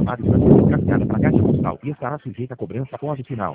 chamada está sendo encaminhada para a caixa postal e estará sujeita a cobrança após o sinal.